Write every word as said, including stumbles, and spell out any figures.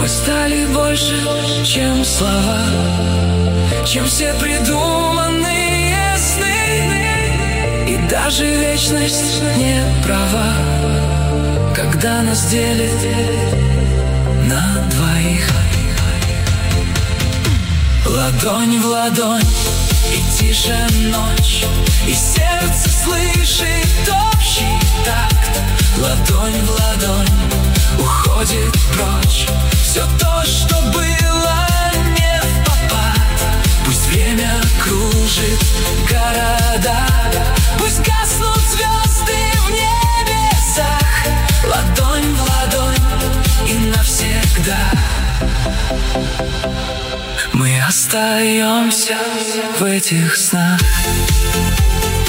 Мы стали больше, чем слова, чем все придуманные сны. И даже вечность не права, когда нас делит на двоих. Ладонь в ладонь, и тише ночь, и сердце слышит общий такт. Ладонь в ладонь уходит прочь все то, что было не в попад. Пусть время кружит города, пусть гаснут звезды в небесах. Ладонь в ладонь и навсегда мы остаемся в этих снах.